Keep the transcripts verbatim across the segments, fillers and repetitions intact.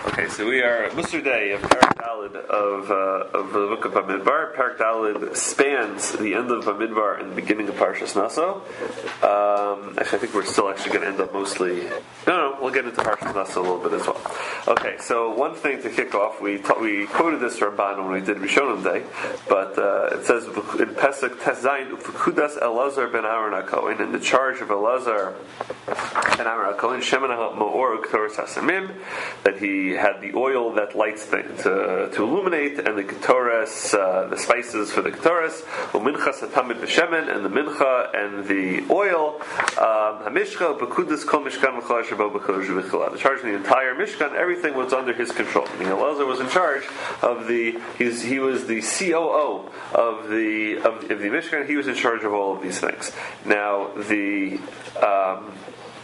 Okay, so we are Musar Day of Parak Daled of uh, of the book of Bamidbar. Parak Daled spans the end of Bamidbar and the beginning of Parshas Naso. Um, actually, I think we're still actually going to end up mostly. No, no, we'll get into Parshas Naso a little bit as well. Okay, so one thing to kick off, we ta- we quoted this Ramban when we did Rishonim Day, but uh, it says in Pesach Tezayin Ufukudas Elazar ben Aaron HaKohen, in the charge of Elazar ben Aaron HaKohen Shemen HaMa'or Uktoros HaSamim, that he had the oil that lights things to, to illuminate, and the ketores, uh, the spices for the ketores, u'mincha satamid b'shemen, and the mincha and the oil, hamishcha b'kudus kol mishkan v'chol shabo b'kodesh v'chila. The charge of the entire mishkan, everything was under his control. Meaning Elazar was in charge of the. He's, he was the C O O of the of, of the mishkan. He was in charge of all of these things. Now the. Um,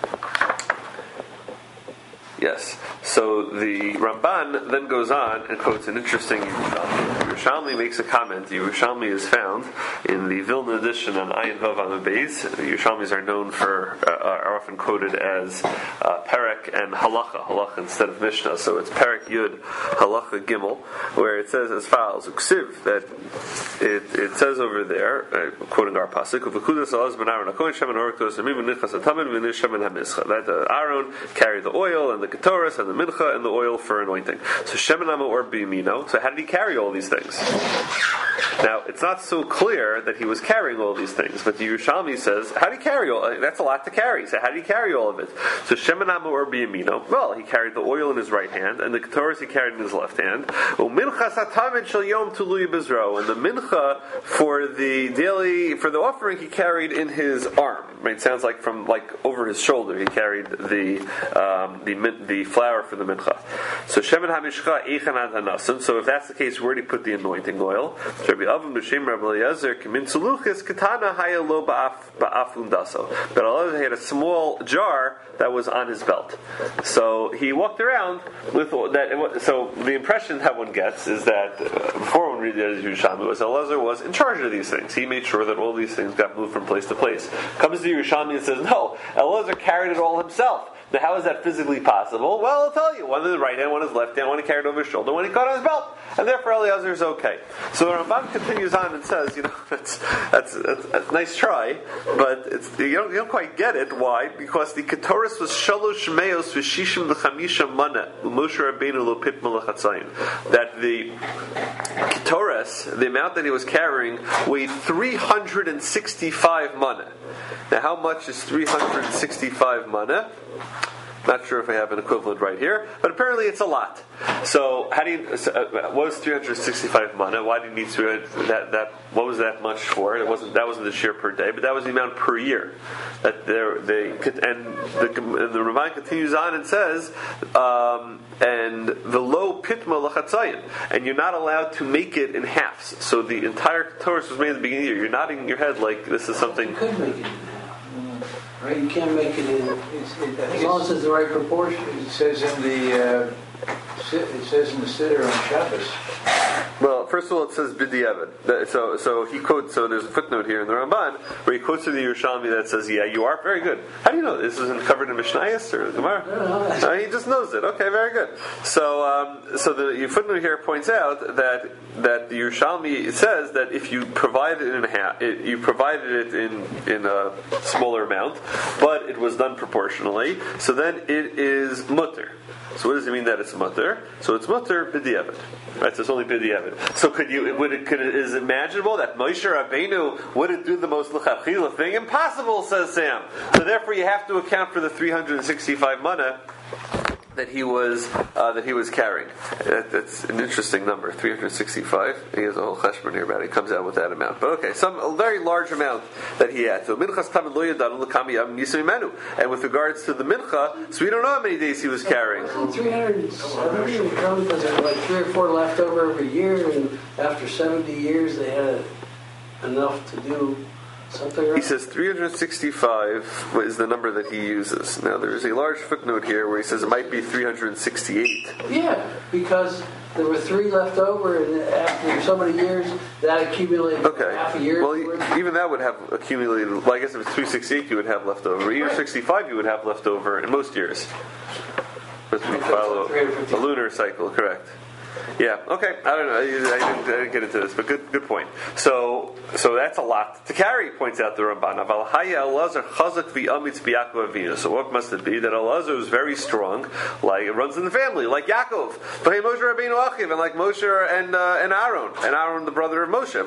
Yes. So the Ramban then goes on and quotes an interesting Yerushalmi. Yerushalmi makes a comment. Yerushalmi is found in the Vilna edition on Ayin Vav Amud Beis. Yerushalmis are known for, uh, are often quoted as uh, Perek and Halacha, Halacha instead of Mishnah. So it's Perek Yud, Halacha Gimel, where it says as follows, Uksiv, that it, it says over there, uh, quoting our pasuk, that uh, Aaron carried the oil and the ketores and the mincha and the oil for anointing. So Shemen or Bimino. So how did he carry all these things? Now it's not so clear that he was carrying all these things, but the Yerushalmi says, how did he carry all? That's a lot to carry. So how did he carry all of it? So Shemen or Bimino. Well, he carried the oil in his right hand, and the ketores he carried in his left hand. Mincha satamid shel yom tului bezro, and the mincha for the daily for the offering he carried in his arm. Right? It sounds like from like over his shoulder he carried the um, the the flour for the mincha. So shemen hamishcha eichan ad hanasim. So if that's the case, where do you put the anointing oil? So Rabbi Avim b'shem Rabbi Eliezer kimin tzuluchis katana hayalo ba'af undaso. But Eliezer had a small jar that was on his belt. So he walked around with that. So the impression that one gets is that uh, before one read the Yerushalmi was Eliezer was in charge of these things. He made sure that all these things got moved from place to place. Comes to Yerushalmi and says, no, Eliezer carried it all himself. Now, how is that physically possible? Well, I'll tell you. One in the right hand, one in his left hand, one he carried over his shoulder, one he caught on his belt. And therefore, Eliezer is okay. So the Ramban continues on and says, you know, that's, that's, that's, that's a nice try, but it's, you, don't, you don't quite get it. Why? Because the Ketores was shalosh meos v'shishim v'chamisha mana u'Moshe Rabbeinu lo pit malachatzayin. That the Ketores, the amount that he was carrying, weighed three hundred sixty-five mana. Now, how much is three hundred sixty-five mana? Not sure if I have an equivalent right here, but apparently it's a lot. So, how do you? So, uh, what was three hundred sixty-five mana? Why do you need to that? That what was that much for? It wasn't. That wasn't the share per day, but that was the amount per year. That they could, and the and the Ramban continues on and says, um, and the low pitma lachatzayin, and you're not allowed to make it in halves. So the entire Torah was made at the beginning of the year. You're nodding your head like this is something. You could make it. Right, you can't make it in. It's, it, as long as it's the right proportion. It says in the. Uh, it says in the Siddur on Shabbos. Well, first of all, it says b'diavad. So, so he quotes. So there's a footnote here in the Ramban where he quotes to the Yerushalmi that says, "Yeah, you are very good." How do you know this isn't covered in Mishnayos or Gemara? No, he just knows it. Okay, very good. So, um, so the footnote here points out that that the Yerushalmi says that if you provide it in half, it, you provided it in in a smaller amount, but it was done proportionally. So then it is mutter. So what does it mean that it's mutter? So it's mutter b'diavad, right? So it's only b'diavad. So could you? Would it? Could it? Is it imaginable that Moshe Rabbeinu wouldn't do the most l'chachila thing? Impossible, says Sam. So therefore, you have to account for the three hundred sixty-five mana that he was uh, that he was carrying. That, that's an interesting number, three hundred sixty-five. He has a whole cheshbon here about it. He comes out with that amount. But okay, some a very large amount that he had. So minchas tamid lo yadanu l'kami yam nisam imenu. And with regards to the mincha, so we don't know how many days he was carrying. three hundred seventy, probably because there were like three or four left over every year, and after seventy years they had enough to do. Something he says three hundred sixty-five is the number that he uses. Now there is a large footnote here where he says it might be three hundred sixty-eight. Yeah, because there were three left over, and after so many years, that accumulated okay. half a year. Well, even that would have accumulated. Well, I guess if it's three sixty-eight, you would have left over. Even right. sixty-five, you would have left over in most years. Because we follow a lunar cycle, correct? Yeah. Okay. I don't know. I didn't, I didn't get into this, but good, good point. So, so that's a lot to carry. Points out the Ramban. So, what must it be that Elazar was very strong, like it runs in the family, like Yaakov, but hey, Moshe Rabbeinu Achiv, and like Moshe and uh, and Aaron, and Aaron the brother of Moshe.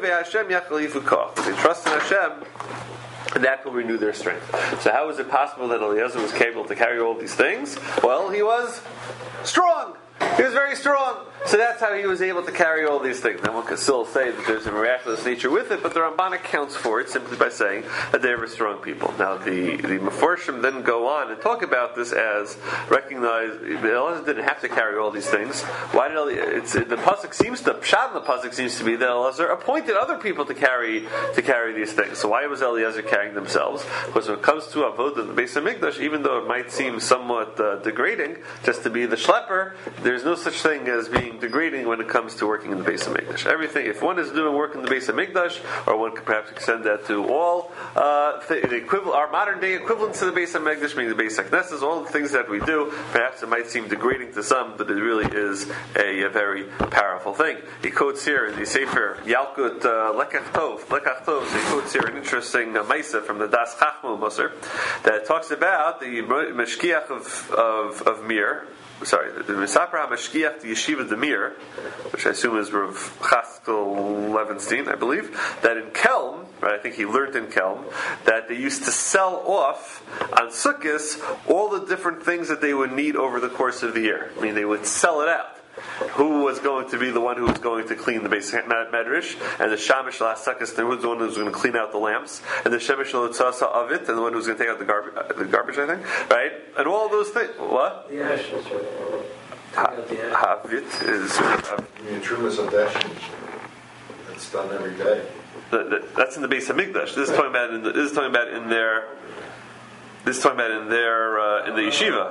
They trust in Hashem. And that will renew their strength. So how is it possible that Eliezer was capable to carry all these things? Well, he was strong. He was very strong. So that's how he was able to carry all these things. Now one can still say that there's a miraculous nature with it, but the Ramban accounts for it simply by saying that they were strong people. Now the, the Meforshim then go on and talk about this as recognize Elazar didn't have to carry all these things. Why did Elazar, it's the pasuk seems to Pshat in the pasuk seems to be that Elazar appointed other people to carry to carry these things. So why was Eliezer carrying themselves? Because when it comes to Avodah in the Beis Hamikdash, even though it might seem somewhat uh, degrading just to be the schlepper, there's no such thing as being degrading when it comes to working in the Beis Hamikdash. Everything, if one is doing work in the Beis Hamikdash, or one could perhaps extend that to all uh, the, the equivalent, our modern day equivalents to the Beis Hamikdash, meaning the Beis HaKnesses, all the things that we do, perhaps it might seem degrading to some, but it really is a, a very powerful thing. He quotes here in the Sefer Yalkut uh, Lekach Tov, Lekach Tov, so he quotes here an interesting uh, Maisa from the Das Chachmo Moser that talks about the Meshkiach of, of, of Mir. Sorry, the Misapra HaMashkiach, the Yeshiva Demir, which I assume is Rav Chaskel Levenstein, I believe, that in Kelm, right, I think he learned in Kelm, that they used to sell off on Sukkot all the different things that they would need over the course of the year. I mean, they would sell it out. Who was going to be the one who was going to clean the basic medrash, and the shamish la'asakas, the one who was going to clean out the lamps, and the shemesh l'tzasa of it, and the one who was going to take out the garbage, uh, the garbage, I think, right? And all those things. What? The ash, that's right. Havit is. Uh, I mean, Trumas of Dashin. It's done every day. The, the, that's in the Beis Hamikdash. This is talking about in the, this is talking about in their. This is talking about in their uh, in the yeshiva.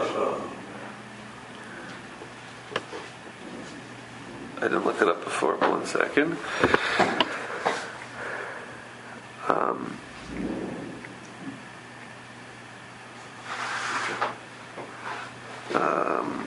I didn't look it up before. One second. Um, um,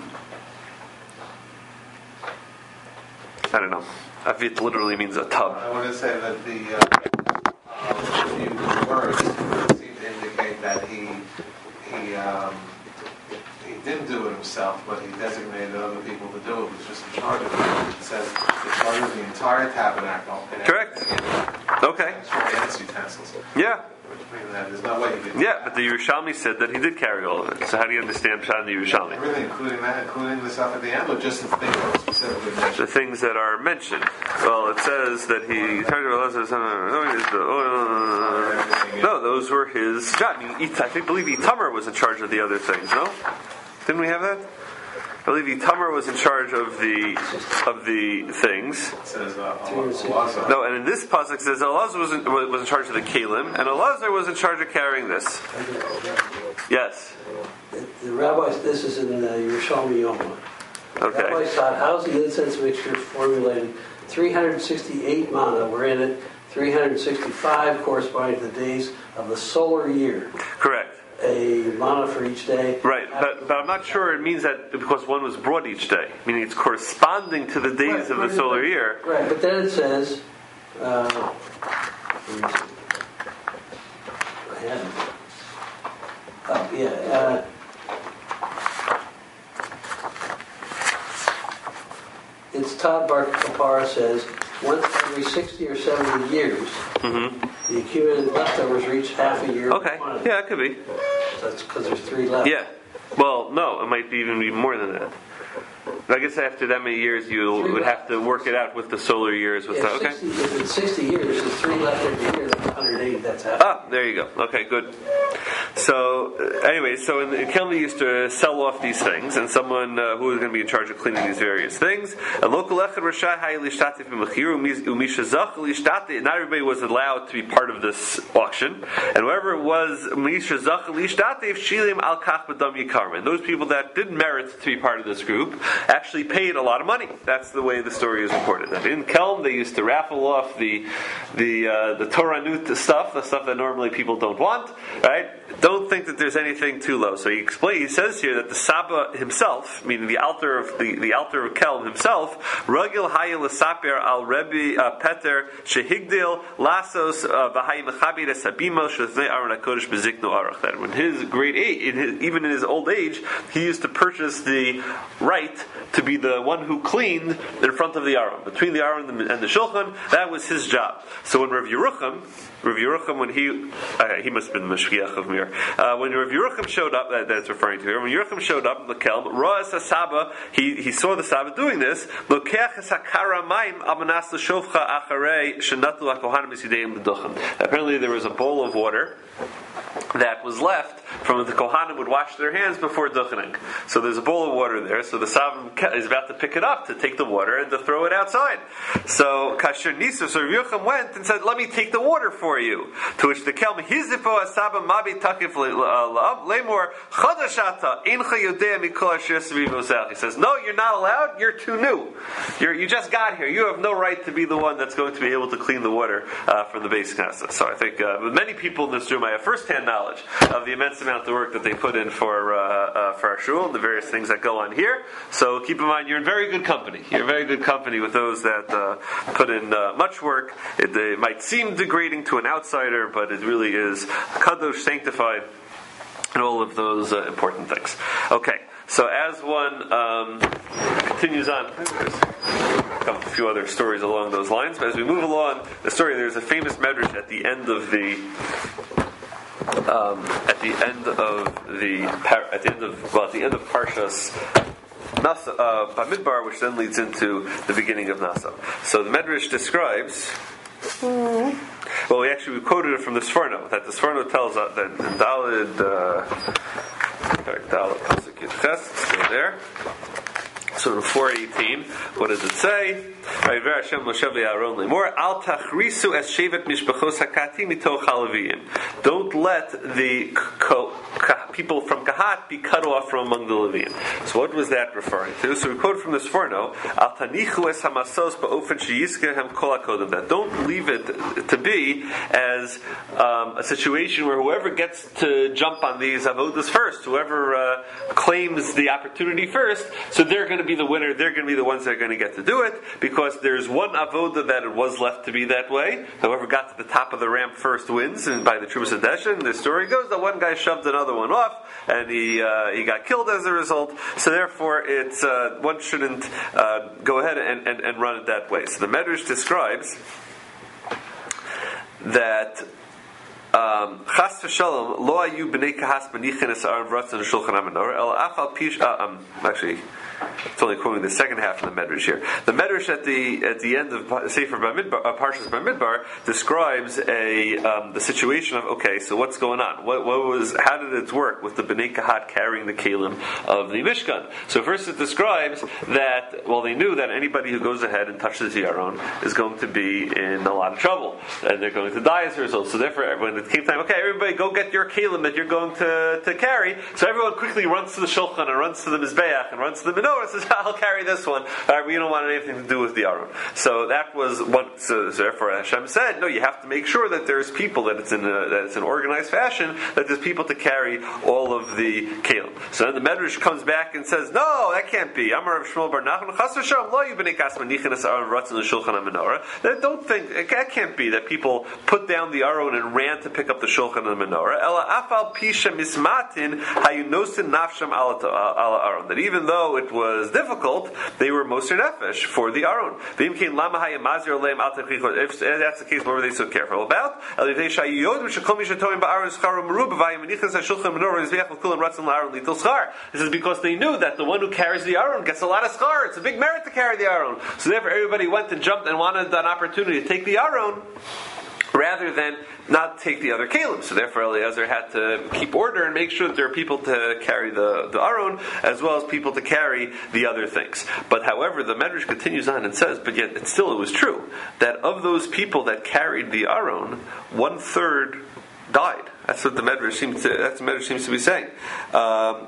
I don't know. Avit literally means a tub. I want to say that the uh, uh, few words seem to indicate that he he. Um, He didn't do it himself, but he designated other people to do it. He was just in charge of it. It says in charge of the entire tabernacle. And correct. Okay. Dance utensils. Yeah. There's no way he did. Yeah, but the Yerushalmi said that he did carry all of it. So how do you understand Pshat in the Yerushalmi? Everything, including that, including the stuff at the end, or just the things that were specifically mentioned? The things that are mentioned. Well, it says that he no, those were his job. I mean, I think, believe Itamar was in charge of the other things. No, didn't we have that? I believe Itamar was in charge of the of the things. It says uh, Elazar. No, and in this pasuk it says Elazar was in, was in charge of the kalim, and Elazar was in charge of carrying this. Yes. The, the rabbis, this is in the Yerushalmi Yoma. Okay. Rabbis taught how's the incense mixture formulated. three hundred sixty-eight mana were in it. three hundred sixty-five corresponding to the days of the solar year. Correct. A mana for each day. Right, but, but I'm not sure it means that because one was brought each day, meaning it's corresponding to the days Right, of the right, solar right, year. Right, but then it says, uh, I had it. Oh, yeah. Uh, it's Todd Bar Kapara says, once every sixty or seventy years, mm-hmm. the accumulated leftovers reach half a year. Okay, yeah, it could be. So that's because there's three left. Yeah. Well, no, it might be even be more than that. I guess after that many years, you three would have to work it out with the solar years. With yeah, that. Okay. sixty, if it's sixty years, there's three left every year. That's one hundred eighty. That's half. Ah, there you go. Okay, good. So, uh, anyway, so in, in Kelm, they used to sell off these things, and someone uh, who was going to be in charge of cleaning these various things. Not everybody was allowed to be part of this auction, and whoever it was, those people that did merit to be part of this group, actually paid a lot of money. That's the way the story is reported. That in Kelm, they used to raffle off the the uh, the Toranut stuff, the stuff that normally people don't want. Right? Don't think that there's anything too low. So he explains. He says here that the Saba himself, meaning the altar of the, the altar of Kelm himself, Ragil Hayil Saper al Rebbe uh, Peter Shehigdil Lasos V'Hayim Chabir Sabimo Shaznei Aron Hakodesh Bezikno Arach. That when his great age, in his, even in his old age, he used to purchase the right to be the one who cleaned in front of the Aron, between the Aron and the, and the Shulchan. That was his job. So when Rav Yerucham, Rav Yerucham, when he uh, he must have been the Mashgiach of Mir, uh, when Rav Yerucham showed up, that, that's referring to here. When Yerucham showed up in the Kelm, Ra'as Saba, he he saw the Saba doing this. Lokeach Sakara Maim Amanas L'Shofcha Acharei Shenatu HaKohanim Yisideim L'Duchim. Apparently, there was a bowl of water that was left from when the Kohanim would wash their hands before duchening. So there's a bowl of water there, so the Savim is about to pick it up to take the water and to throw it outside. So Kasher Nisa, so Rav Yocham went and said, let me take the water for you. To which the Kelm, Hizifo Asaba Mabi Takif Lemor Chodashata Incha Yodea Mikol Asher Sviv Osel. He says, no, you're not allowed, you're too new. You're, you just got here. You have no right to be the one that's going to be able to clean the water uh, from the base Knesset. So I think uh, many people in this room, I have first-hand knowledge of the immense amount of work that they put in for uh, uh, for our shul and the various things that go on here. So keep in mind, you're in very good company. You're in very good company with those that uh, put in uh, much work. It, it might seem degrading to an outsider, but it really is kadosh, sanctified, and all of those uh, important things. Okay, so as one um, continues on, there's a few other stories along those lines, but as we move along the story, there's a famous medrash at the end of the Um, at the end of the at the end of well at the end of Parshas Nasa, uh, Bamidbar, which then leads into the beginning of Nasa. So the Medrash describes. Well, we actually we quoted it from the Sforno that the Sforno tells us that in Dalid Dalid Pasuk Yud Ches, let's go there. So in four eighteen, what does it say? Don't let the people from Kahat be cut off from among the Levian. So what was that referring to? So we quote from this Forno, that don't leave it to be as um, a situation where whoever gets to jump on these avodas first, whoever uh, claims the opportunity first, so they're going to be the winner, they're going to be the ones that are going to get to do it, because there's one avoda that it was left to be that way. Whoever got to the top of the ramp first wins, and by the Trumas Hadeshin, the story goes that one guy shoved another one off, and he uh, he got killed as a result. So therefore, it's uh, one shouldn't uh, go ahead and, and, and run it that way. So the Medrash describes that Chas v'shalom lo ayu b'nei kahas b'nichin es arav ratzon shulchan hamenorah el afal pish. Actually, it's only quoting the second half of the Medrash here. The Medrash at the at the end of Sefer Bamidbar, uh, Parshas Bamidbar describes a um, the situation of okay, so what's going on? What, what was? How did it work with the Bnei Kahat carrying the kelim of the Mishkan? So first it describes that well, they knew that anybody who goes ahead and touches the Aron is going to be in a lot of trouble, and they're going to die as a result. So therefore, when it came time, okay, everybody go get your kelim that you're going to, to carry. So everyone quickly runs to the Shulchan and runs to the Mizbeach and runs to the Menorah and says, I'll carry this one. All right, we don't want anything to do with the Aron. So that was what, so, so therefore Hashem said, no, you have to make sure that there's people, that it's in a, that it's in organized fashion, that there's people to carry all of the kelim. So then the Medrash comes back and says, no, that can't be. Amar Rav Shmuel Bar Nachman, Chas v'shalom lo yu b'nei kas manichin es Aron v'ratzon l'shulchan hamenorah. Don't think, that can't be that people put down the Aron and ran to pick up the Shulchan and the Menorah. Ela afal pisha mismatin hayunosin nafsham ala Aron. That even though it was difficult, they were moser nefesh for the Aron. V'imkein lama hayamazir aleim al techlichot. If that's the case, what were they so careful about? Elivei shayiyod v'shekol misha toim ba'aron scharo meruba v'ayamanichas hashulchan Menorah izveach v'kulam ratzon la'aron litil schar. This is because they knew that the one who carries the Aron gets a lot of schar. It's a big merit to carry the Aron. So therefore, everybody went and jumped and wanted an opportunity to take the Aron, rather than not take the other kelim. So therefore Eliezer had to keep order and make sure that there are people to carry the, the Aron, as well as people to carry the other things. But however, the Medrash continues on and says, but yet it still it was true, that of those people that carried the Aron, one third died That's what the Medrash seems to. That's what the Medrash seems to be saying. Um,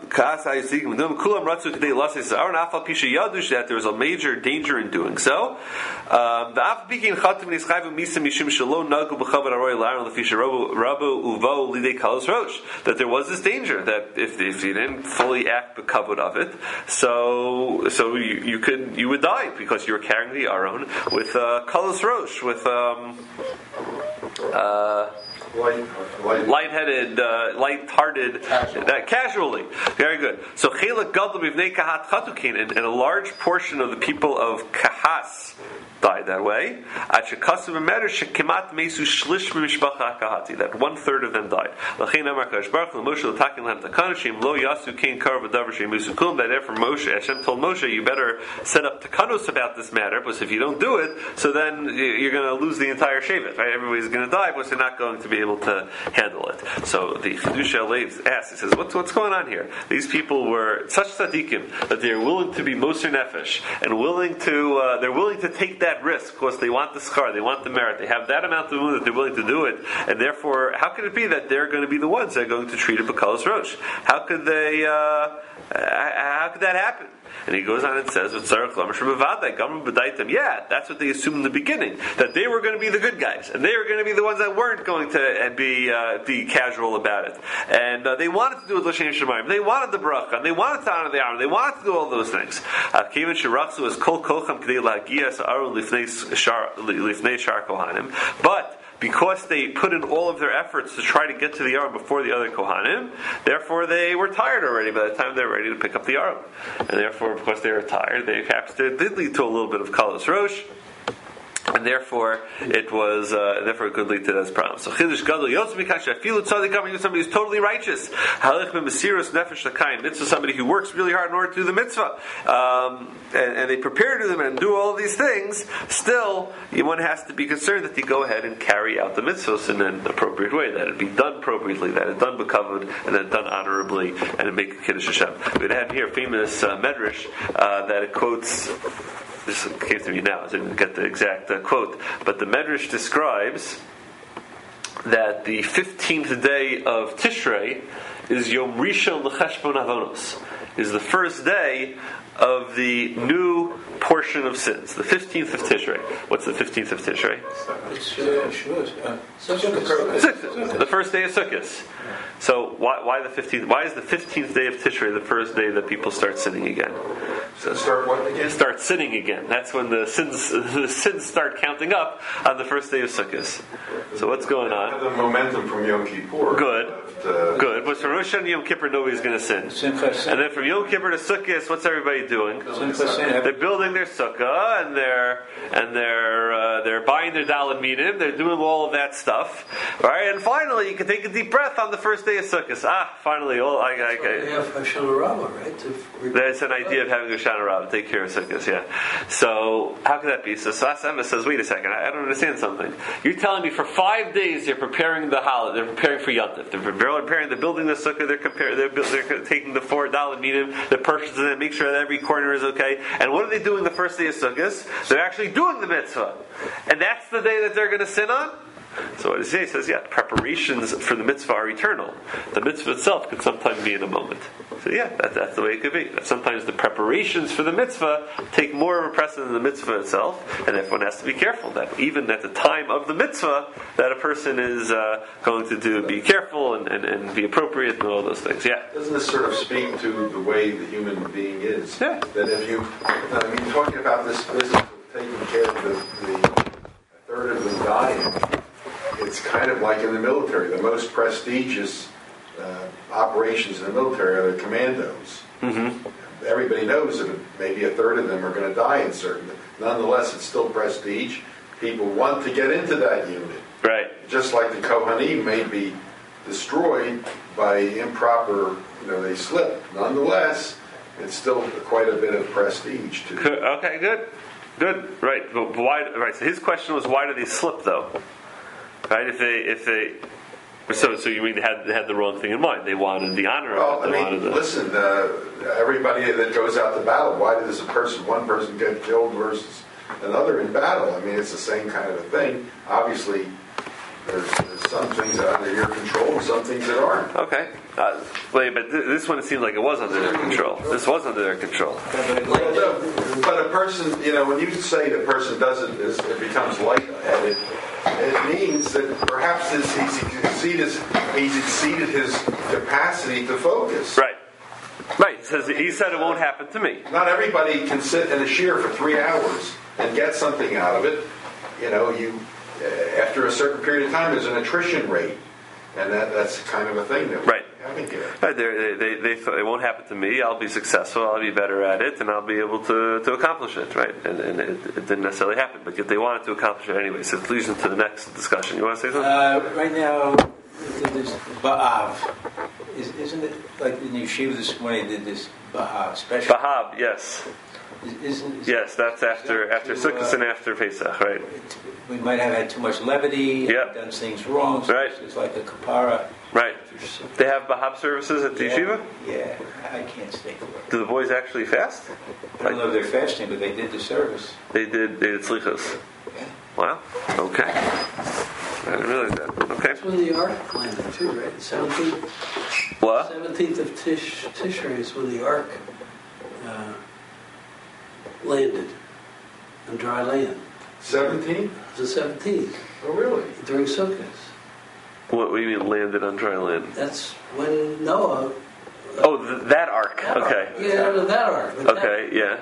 that there was a major danger in doing so. Um, that there was this danger that if if you didn't fully act the kavod of it, so so you, you could you would die because you were carrying the aron with uh, kalos rosh with. Um, uh, Light, light. light-headed, uh, light-hearted, Casual. uh, casually. Very good. So, Chelak Gadol Bivnei Kahat Chatukin, and a large portion of the people of Kahas died that way. That one third of them died. That therefore Moshe, Hashem told Moshe, you better set up takanos about this matter, because if you don't do it, so then you're going to lose the entire shevet. Right? Everybody's going to die, because they're not going to be able to handle it. So the Chidusha Alev asks, he says, what's, what's going on here? These people were such tzaddikim that they're willing to be moser nefesh, and willing to, uh, they're willing to take that risk, because they want the schar, they want the merit, they have that amount of moon that they're willing to do it, and therefore, how could it be that they're going to be the ones that are going to treat it b'kalos rosh? How could they, uh, how could that happen? And he goes on and says, yeah, that's what they assumed in the beginning, that they were going to be the good guys, and they were going to be the ones that weren't going to be uh, be casual about it. And uh, they wanted to do it l'shem shemayim, they wanted the bracha, and they wanted to honor the Aaron, they wanted to do all those things. But because they put in all of their efforts to try to get to the Aron before the other Kohanim, therefore they were tired already by the time they were ready to pick up the Aron. And therefore, because they were tired, they perhaps did lead to a little bit of kalos rosh. And therefore, it was uh, therefore it could lead to those problems. So Chiddush Gadol Yotz Mikasha Afilu Tzaddik Coming somebody who's totally righteous. Halach B'Mesirus Nefesh L'Kayin Mitzvah, somebody who works really hard in order to do the mitzvah, um, and, and they prepare to do them and do all these things. Still, one has to be concerned that they go ahead and carry out the mitzvahs in an appropriate way, that it be done appropriately, that it done b'kavod, and that it done honorably, and it make a Kiddush Hashem. We had here a famous uh, medrash uh, that it quotes. This came to me now, I didn't get the exact uh, quote, but the Medrash describes that the fifteenth day of Tishrei is Yom Rishon L'Cheshbon Avonos, is the first day of the new portion of sins, the fifteenth of Tishrei. What's the fifteenth of Tishrei? It's uh, Shavuos. Uh, Sukkot. The first day of Sukkot. So why, why the fifteenth? Why is the fifteenth day of Tishrei the first day that people start sinning again? So start what again? Start sinning again. That's when the sins the sins start counting up on the first day of Sukkot. So what's going on? The momentum from Yom Kippur. Good. Uh, Good. But from Rosh Hashanah Yom Kippur, nobody's going to sin. And then from Yom Kippur to Sukkot, what's everybody doing? They're building their sukkah and they're and they're uh, they're buying their daled minim. They're doing all of that stuff, right? And finally, you can take a deep breath on the first day of Sukkot. Ah, finally, all I, I, I they have Hoshana Rabbah, right? To That's an idea of having a Hoshana Rabbah, take care of Sukkot, yeah. So, how could that be? So, Sas Emma says, wait a second, I, I don't understand something. You're telling me for five days they're preparing the holiday, they're preparing for Yontif, they're preparing, they're building the Sukkah, they're comparing, they're, they're taking the four daled minim, they're purchasing it, make sure that every corner is okay. And what are they doing the first day of Sukkot? They're actually doing the mitzvah. And that's the day that they're going to sin on? So what does he say? He says, yeah, preparations for the mitzvah are eternal. The mitzvah itself could sometimes be in a moment. So yeah, that, that's the way it could be. That sometimes the preparations for the mitzvah take more of a precedent than the mitzvah itself, and everyone has to be careful that even at the time of the mitzvah, that a person is uh, going to do be careful and, and, and be appropriate and all those things. Yeah. Doesn't this sort of speak to the way the human being is? Yeah. That if you, I mean, talking about this business of taking care of the, the a third of them dying, it's kind of like in the military. The most prestigious uh, operations in the military are the commandos. Mm-hmm. Everybody knows that maybe a third of them are going to die in certain. Nonetheless, it's still prestige. People want to get into that unit. Right. Just like the Kohanim may be destroyed by improper, you know, they slip. Nonetheless, it's still quite a bit of prestige to them. Okay, good. Good. Right. But why? Right. So his question was, why do they slip, though? Right? If they, if they, so so you mean they had they had the wrong thing in mind? They wanted the honor well, of it. They I mean, the, listen. Uh, everybody that goes out to battle, why does a person, one person, get killed versus another in battle? I mean, it's the same kind of a thing. Obviously, there's, there's some things are under your control and some things that aren't. Okay. Uh, wait, but th- this one it seemed like it was under their control. This was under their control. Well, no, but a person, you know, when you say the person doesn't, is, it becomes light-headed, it means that perhaps this, he's, exceeded, he's exceeded his capacity to focus. Right. Right. He says he said it won't happen to me. Not everybody can sit in a shear for three hours and get something out of it. You know, you after a certain period of time, there's an attrition rate, and that, that's kind of a thing that right. we're having here. Right. They they they thought it won't happen to me. I'll be successful. I'll be better at it, and I'll be able to, to accomplish it. Right. And, and it, it didn't necessarily happen, but yet they wanted to accomplish it anyway. So it leads into the next discussion. You want to say something? Uh, right now, there's Ba'av. Is, isn't it like in yeshiva this morning? They did this Ba'av special? Bahab, yes. Is, isn't, is Yes, that's after after to, Sukkot uh, and after Pesach, right? We might have had too much levity, Yep. done things wrong, so Right. it's like a kapara. Right. They have Bahab services at the Yeah, yeshiva? yeah, I can't stay for it. Do the boys actually fast? I don't know if they're fasting, but they did the service. They did they did slichos. Yeah. Wow. Okay. I didn't realize that. Okay. That's when the Ark landed too, right? Seventeenth, What? seventeenth of Tish Tishrei is when the Ark uh, landed on dry land. seventeen? It was the seventeenth Oh, really? during Sukkot. What, what do you mean landed on dry land? That's when Noah. Oh, th- that ark. Okay. Yeah, no, that Ark. but that- Okay. Yeah.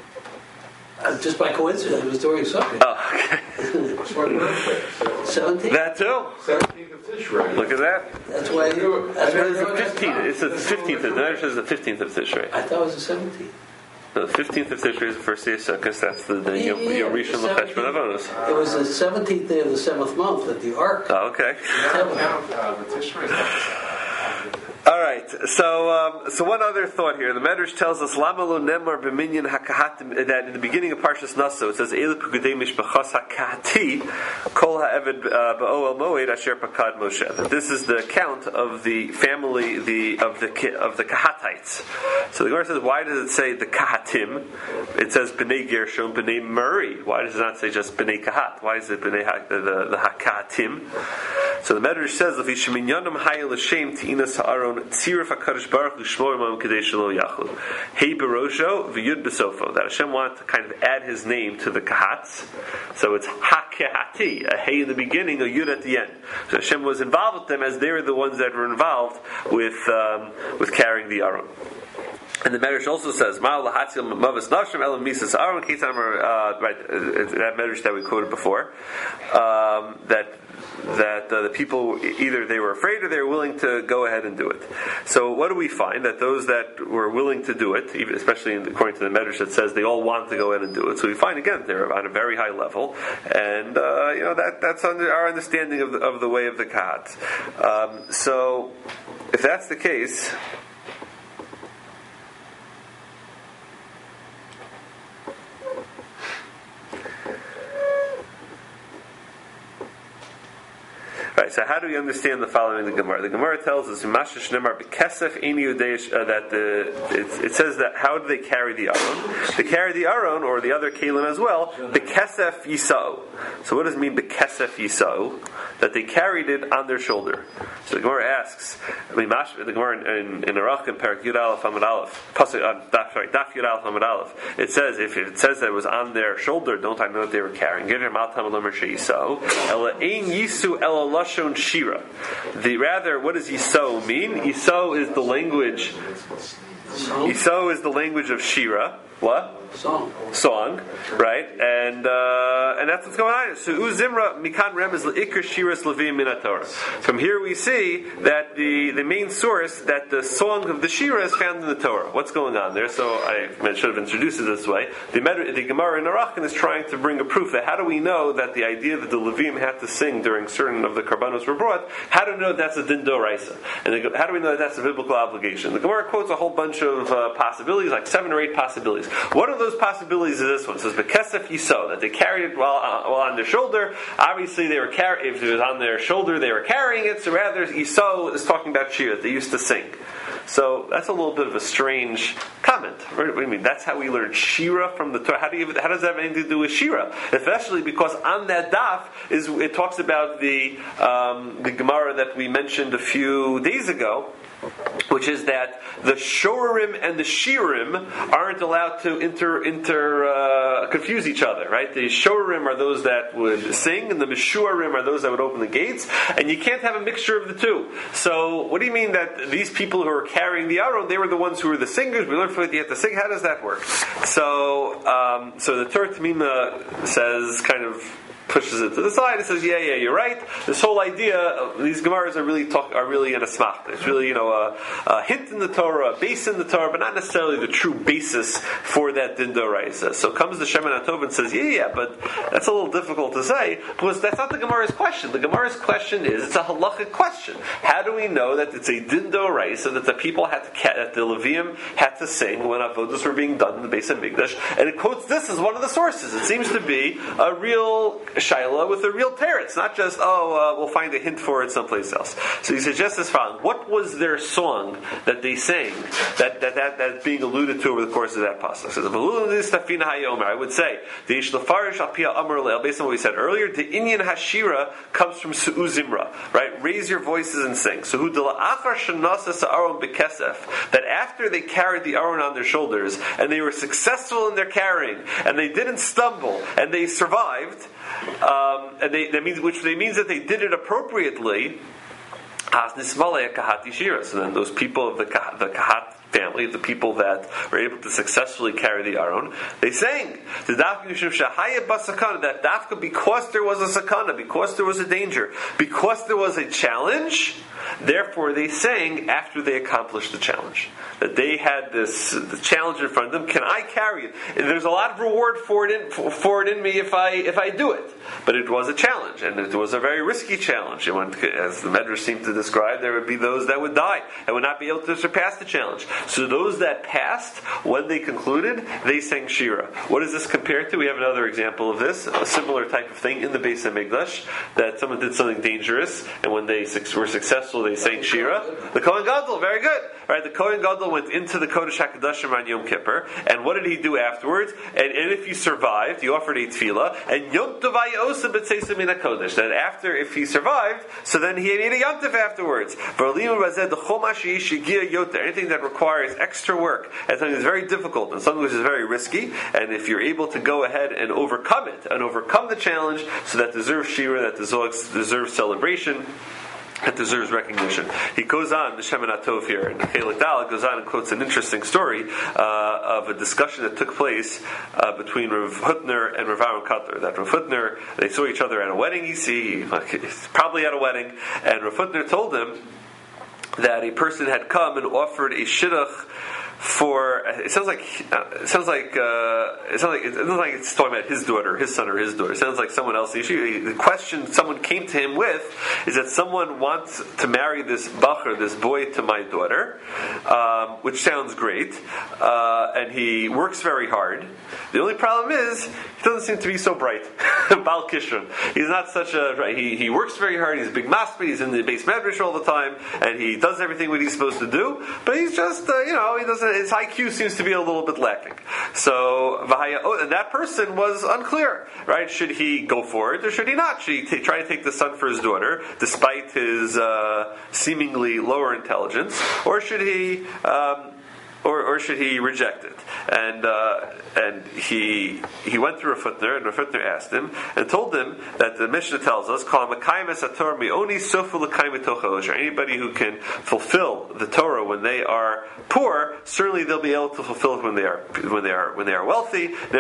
uh, just by coincidence, it was during Sukkot. Oh, okay. What's my birthday? Seventeenth. That too. seventeenth of Tishrei. Look at that. That's why. That's why It's the Noah got fifteenth. stopped. It's the fifteenth. The Medrash says the fifteenth of Tishrei. I thought it was the seventeenth. No, the fifteenth of Tishrei is the first day of Sukkot. That's the day Yeah, Yom yeah, Yom Rishon the L'Cheshbon Avonos. It was the seventeenth day of the seventh month that the Ark. Oh, okay. Count, uh, the Tishrei is not All right. So, um, so one other thought here. The Medrash tells us Lama lo nemar b'minyan hakahatim, that in the beginning of Parshas Naso it says Eil pukudei mishpachas hakahati kol ha'eved ba'oel moed asher pakad Moshe. That this is the account of the family the of the of the Kahatites. So the Gemara says, why does it say the Kahatim? It says b'nei Gershon, b'nei Murray. Why does it not say just b'nei Kahat? Why is it b'nei ha, the the, the Hakahatim? So the Medrash says, "If Yishminyanam hayel l'shem ti'inas ha'aron tziruf hakadosh baruch hu shmor imam kadei shelo yachlu hey berosho v'yud besofo." That Hashem wanted to kind of add His name to the kahats, so it's hakehati, a hey in the beginning, a yud at the end. So Hashem was involved with them as they were the ones that were involved with um, with carrying the aron. And the Medrash also says, "Ma'al lahatzil mavis nafshim elam misas aron kitam." Right, that Medrash that we quoted before, um, that. that uh, the people, either they were afraid or they were willing to go ahead and do it. So what do we find? That those that were willing to do it, even, especially according to the Medrash that says they all want to go ahead and do it, so we find again they're on a very high level, and uh, you know that that's under our understanding of the, of the way of the Kahat. Um, so if that's the case, right, so how do we understand the following in the Gemara? The Gemara tells us that the it, it says that how do they carry the aron? They carry the aron or the other kalim as well. The kesef yisau. So what does it mean? The kesef yisau, that they carried it on their shoulder. So the Gemara asks. I mean, the Gemara in in Arach in Parak Yud Aleph Amud Aleph. Sorry, Daf Yud Aleph Amud Aleph. It says if it says that it was on their shoulder, don't I know that they were carrying it? Shira. The rather, what does Yiso mean? Yiso is the language. Yiso is the language of Shira. What? Song. Song, right? And uh, and that's what's going on. So Uzimra Mikan Remez L'Ikr Shiras Levim Min HaTorah. From here we see that the, the main source, that the song of the Shira is found in the Torah. What's going on there? So I should have introduced it this way. The, the Gemara in Arachin is trying to bring a proof that how do we know that the idea that the Levim had to sing during certain of the Karbanos were brought, how do we know that that's a Din Doraisa? And the, how do we know that that's a biblical obligation? The Gemara quotes a whole bunch of uh, possibilities, like seven or eight possibilities. What are those possibilities is this one. It says Bekesef Yiso, that they carried it while, uh, while on their shoulder. Obviously, they were car- if it was on their shoulder, they were carrying it. So rather, Yiso is talking about Shira. They used to sing. So that's a little bit of a strange comment. What do you mean? That's how we learn Shira from the Torah. How do you, how does that have anything to do with Shira? Especially because on that daf is it talks about the um, the Gemara that we mentioned a few days ago, which is that the shorim and the shirim aren't allowed to inter inter uh, confuse each other, right? The shorim are those that would sing, and the meshurim are those that would open the gates, and you can't have a mixture of the two. So, what do you mean that these people who are carrying the aron, they were the ones who were the singers? We learned from it you have to sing. How does that work? So, um, so the Torah Tamima says, kind of pushes it to the side and says, yeah, yeah, you're right. This whole idea, of these Gemaras are really talk, are really an asmachta. It's really, you know, a, a hint in the Torah, a base in the Torah, but not necessarily the true basis for that din d'oraisa. So comes the Shemin HaTov and says, yeah, yeah, but that's a little difficult to say, because that's not the Gemara's question. The Gemara's question is, it's a halachic question. How do we know that it's a din d'oraisa, that the people had to, that the Levium had to sing when avodas were being done in the base of Mikdash? And it quotes this as one of the sources. It seems to be a real Shaila with a real teretz, not just, oh, uh, we'll find a hint for it someplace else. So he suggests as following: what was their song that they sang that that that that's being alluded to over the course of that pasuk? So I would say the Ishlafarish Alpia Amar Leil, based on what we said earlier, the Inyan Hashira comes from Su'uzimra, right? Raise your voices and sing. So who Achar Shanasa Sa'aron Bekesef, that after they carried the Aron on their shoulders and they were successful in their carrying and they didn't stumble and they survived. Um, and they, that means, which they means that they did it appropriately. So then those people of the Kahat, the Kahat family, the people that were able to successfully carry the Aron, they sang the that dafka, because there was a sakana, because there was a danger, because there was a challenge. Therefore, they sang after they accomplished the challenge. That they had this the challenge in front of them. Can I carry it? And there's a lot of reward for it in, for, for it in me if I if I do it. But it was a challenge, and it was a very risky challenge. And when, as the Medrash seemed to describe, there would be those that would die and would not be able to surpass the challenge. So those that passed, when they concluded, they sang Shira. What is this compared to? We have another example of this, a similar type of thing in the Beis HaMikdash, that someone did something dangerous, and when they were successful, they sang Shira. The Kohen Gadol, very good. Right, the Kohen Gadol went into the Kodesh HaKadoshim on Yom Kippur, and what did he do afterwards? And, and if he survived, he offered a tefillah, and Yom Tovai Osa B'Tseisa Min HaKodesh. That after, if he survived, so then he ate a Yom Tov afterwards. Anything that requires extra work, and something that's very difficult, and something which is very risky, and if you're able to go ahead and overcome it, and overcome the challenge, so that deserves Shira, that deserves celebration, it deserves recognition. He goes on, the Shemin HaTov here, and Chelik Dal goes on and quotes an interesting story uh, of a discussion that took place uh, between Rav Hutner and Rav Aaron Kotler. That Rav Hutner, they saw each other at a wedding, you see, he's probably at a wedding, and Rav Hutner told him that a person had come and offered a shidduch for, it sounds like uh, it sounds like uh, it sounds like it sounds like it's talking about his daughter, his son, or his daughter. It sounds like someone else. The issue, the question someone came to him with is that someone wants to marry this bacher, this boy, to my daughter, um, which sounds great, uh, and he works very hard. The only problem is he doesn't seem to be so bright. Bal Kishron. He's not such a. Right, he he works very hard. He's a big masper. He's in the base medrash all the time, and he does everything what he's supposed to do. But he's just uh, you know he doesn't. His I Q seems to be a little bit lacking. So, oh, and that person was unclear, right? Should he go for it or should he not? Should he t- try to take the son for his daughter, despite his uh, seemingly lower intelligence, or should he, um, or, or should he reject it? And uh, and he he went through Rav Hutner, and Rav Hutner asked him and told him that the Mishnah tells us, anybody who can fulfill the Torah when they are poor, certainly they'll be able to fulfill it when they are when they are when they are wealthy. It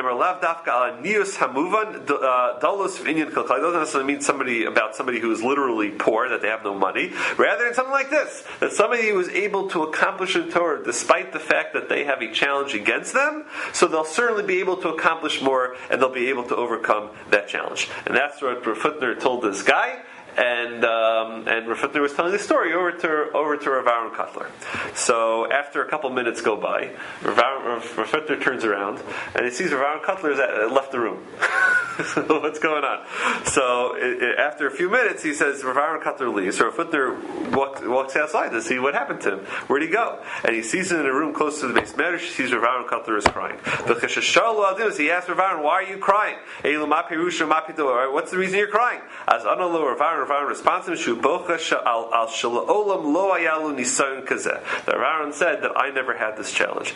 doesn't necessarily mean somebody about somebody who is literally poor, that they have no money. Rather, it's something like this: that somebody who is able to accomplish the Torah despite the fact that they have a challenge against them, so they'll certainly be able to accomplish more, and they'll be able to overcome that challenge. And that's what Rav Hutner told this guy. And um, and Rav Hutner was telling the story over to over to Rav Aaron Kotler. So after a couple minutes go by, Rav, Rav, Rav Hutner turns around and he sees Rav Aaron Kotler has left the room. What's going on? So it, it, after a few minutes, he says, Rav Aaron Kotler leaves. So Rav Hutner walks, walks outside to see what happened to him. Where'd he go? And he sees him in a room close to the base medrash. He sees Rav Aaron Kotler is crying. He asks Rav Aaron, why are you crying? What's the reason you're crying? As Analo Rav Aaron, Rav Aaron responds to him, that Rav Aaron said that I never had this challenge.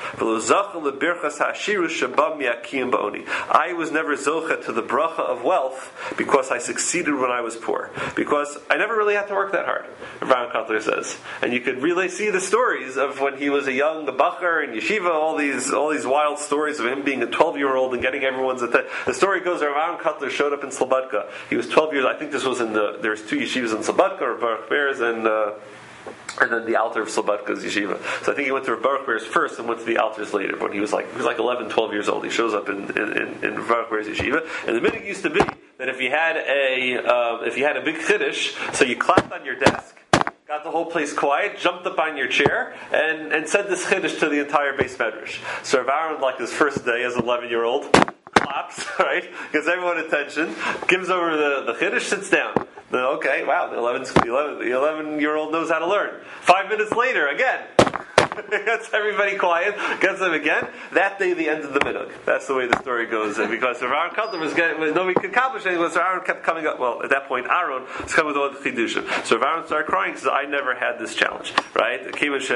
I was never zocha to the bracha of wealth because I succeeded when I was poor. Because I never really had to work that hard, Rav Aaron Kotler says. And you could really see the stories of when he was a young bacher in yeshiva, all these all these wild stories of him being a twelve-year-old and getting everyone's attention. The story goes that Rav Aaron Kotler showed up in Slobodka. He was twelve years, I think this was in the, there's two yeshivas in Slobodka, or Baruch Bears, and uh, and then the Alter of Slobodka's yeshiva. So I think he went to Baruch Bears first and went to the Alters later. But he was like he was like eleven, twelve years old. He shows up in in, in, in Baruch Bears yeshiva, and the minhag used to be that if you had a uh, if you had a big chiddush, so you clapped on your desk, got the whole place quiet, jumped up on your chair, and, and said this chiddush to the entire base medrash. So Rav Aaron, like his first day as an eleven-year-old, claps, right? Gives everyone attention, gives over the, the chiddush, sits down. Then, okay, wow, the eleven, the eleven-year-old knows how to learn. Five minutes later, again, gets everybody quiet, gets them again. That day, the end of the minhag. That's the way the story goes. And because Rav Aaron Kotler was getting, nobody could accomplish anything, so Aaron kept coming up. Well, at that point, Aaron was coming with all the chidushim. So Rav Aaron started crying. He says, "I never had this challenge." Right? Right?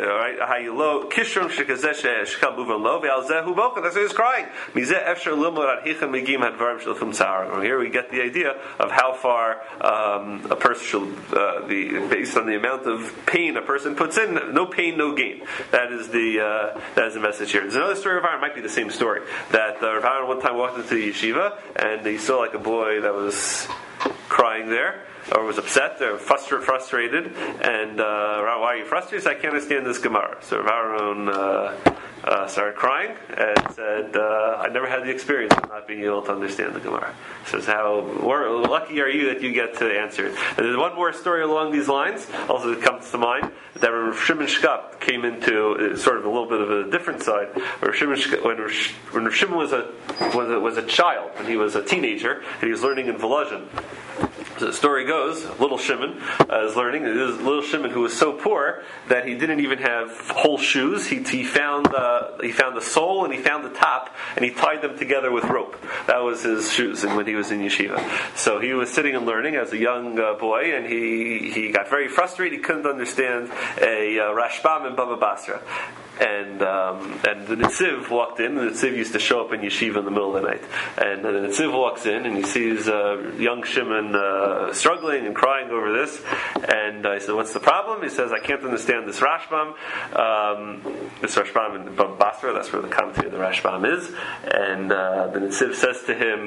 Hayilo kishron shekazeh shekal muvan lo ve'alzehu bocha. That's why he was crying. Mizeh efshar lilmod adhichem megim hadvarim shalchim tzar. Here we get the idea of how far um, a person should uh, be based on the amount of pain a person puts in. No pain, no gain. That is the uh, that is the message here. There's another story of Aaron, might be the same story. That uh, Rav Aaron one time walked into the yeshiva and he saw like a boy that was crying there, or was upset, or frustrated, and uh, why are you frustrated? He said, I can't understand this Gemara. So Rav Aaron uh, uh, started crying and said, uh, I never had the experience of not being able to understand the Gemara. He says, how lucky are you that you get to answer it? And there's one more story along these lines, also that comes to mind, that Rav Shimon Shkop came into uh, sort of a little bit of a different side. Rav Shimon Shkop, when, Rav, when Rav Shimon was a, was a was a child, when he was a teenager, and he was learning in Volozhin. So the story goes, little Shimon uh, is learning. It is little Shimon who was so poor that he didn't even have whole shoes. He, he found uh, he found the sole and he found the top and he tied them together with rope. That was his shoes, and when he was in yeshiva. So he was sitting and learning as a young uh, boy, and he he got very frustrated. He couldn't understand a uh, Rashbam and Baba Basra. And um, and the Netziv walked in. The Netziv used to show up in yeshiva in the middle of the night. And the Netziv walks in and he sees uh, young Shimon uh, struggling and crying over this. And uh, he said, "What's the problem?" He says, "I can't understand this Rashbam. Um, this Rashbam in Basra. That's where the commentary of the Rashbam is." And uh, the Netziv says to him,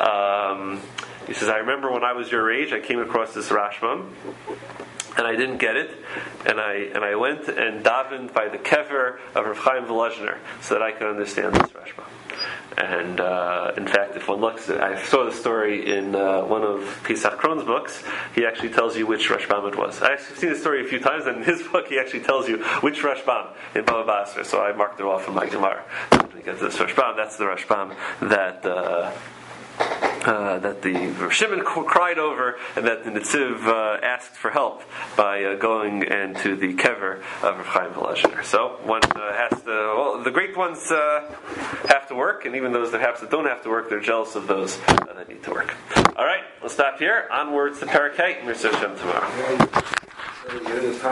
um, he says, "I remember when I was your age, I came across this Rashbam. And I didn't get it, and I and I went and davened by the kever of Rav Chaim Volozhiner so that I could understand this Rashbam." And uh, in fact, if one looks, at, I saw the story in uh, one of Pesach Kron's books. He actually tells you which Rashbam it was. I've seen the story a few times, and in his book, he actually tells you which Rashbam in Baba Basra. So I marked it off in my Gemara. When we get to this Rashbam, that's the Rashbam that. Uh, Uh, that the Rav Shimon cried over, and that the Netziv uh, asked for help by uh, going into the kever of Rav Chaim Volozhiner. So one uh, has to. Well, the great ones uh, have to work, and even those that perhaps that don't have to work, they're jealous of those uh, that need to work. All right, we'll stop here. Onwards to Parakeh. Mister Shem tomorrow.